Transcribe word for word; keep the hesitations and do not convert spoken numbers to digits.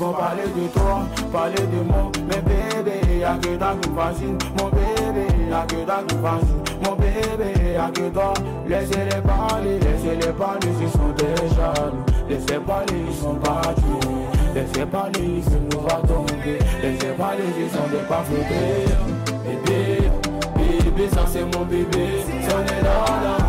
vont parler de toi, parler de moi. Mais bébé, y'a que toi qui me fascine. Mon bébé, y'a que toi qui me fascine. Mon bébé, y'a que toi. Laissez-les parler, laissez-les parler, ils sont déjà jaloux. Laissez parler, ils sont partis. Laissez parler, ils nous va tomber. Laissez parler, ils sont des pas flottés. Bébé, bébé, ça c'est mon bébé. Si on est là, là.